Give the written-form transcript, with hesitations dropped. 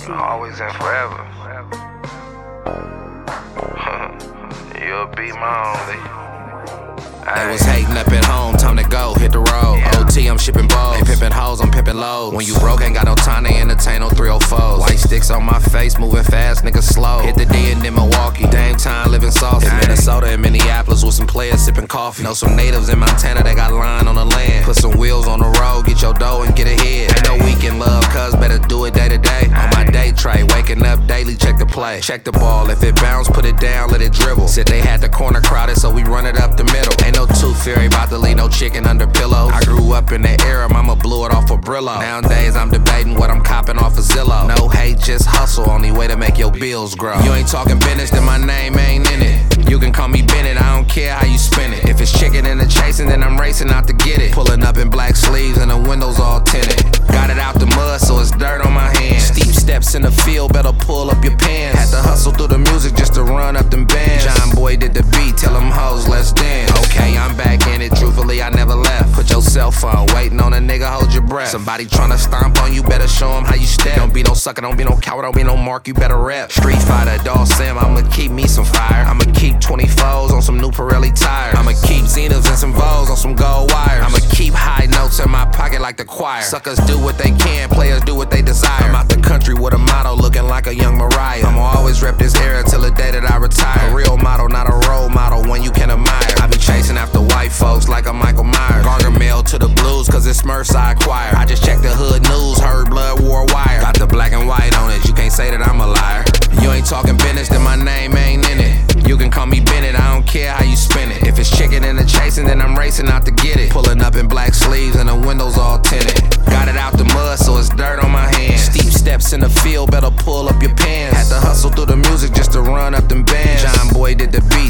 Always and forever. You'll be my only. They was hating up at home, time to go, hit the road. OT, I'm shipping balls. They pimpin' hoes, I'm pimpin' loads. When you broke, ain't got no time to entertain no 304s. White sticks on my face, moving fast, nigga slow. Hit the D and in Milwaukee, Dame time, living saucy. In Minnesota and Minneapolis with some players sipping coffee. Know some natives in Montana, they got line on the land. Put some wheels on the road, get your dough and get ahead. Ain't no weekend love, cuz better do it day to day. On my day tray, waking up daily, check the play. Check the ball, if it bounce, put it down, let it dribble. Said they had the corner crowded, so we run it up the middle. Ain't no tooth fairy, bout to leave no chicken under pillows. I grew up in that era, mama blew it off a Brillo. Nowadays I'm debating what I'm copping off of Zillow. No hate, just hustle, only way to make your bills grow. You ain't talking business, then my name ain't in it. You can call me Bennett, I don't care how you spin it. If it's chicken in the chasing, then I'm racing out to get it. Pulling up in black sleeves and the windows all tinted. Got it out the mud, so it's dirt on my hands. Steep steps in the field, better pull up your pants. Had to hustle through the music just to run up them bands. John Boy did the beat, tell them hoes, let's dance. Okay, I'm back in it, truthfully I never left. Put your cell phone, waiting on a nigga, hold your breath. Somebody tryna stomp on you, better show him how you step. Don't be no sucker, don't be no coward, don't be no mark, you better rep. Street Fighter, Dawg Sim, I'ma keep me some fire. I'ma keep 24s on some new Pirelli tires. I'ma keep Zeniths and some Vogues on some gold wires. I'ma keep high notes in my pocket like the choir. Suckers do what they can, players do what they desire. I'm out the country with a motto, looking like a young Mariah. I'ma always rep this era till the day that I retire. A real model, not a role model, one you can admire. I be chasing after white folks like a Michael Myers. Gargamel to the blues, cause it's Smurfs I acquire. I just checked the hood news, heard blood war wire. Got the black and white on it, you can't say that I'm a liar. You ain't talking business, then my name ain't in it. You can call me Bennett, I don't care how you spin it. If it's chicken in the chasing, then I'm racing out to get it. Pulling up in black sleeves and the windows all tinted. Got it out the mud, so it's dirt on my hands. Steep steps in the field, better pull up your pants. Had to hustle through the music just to run up them bands. John Boy did the beat,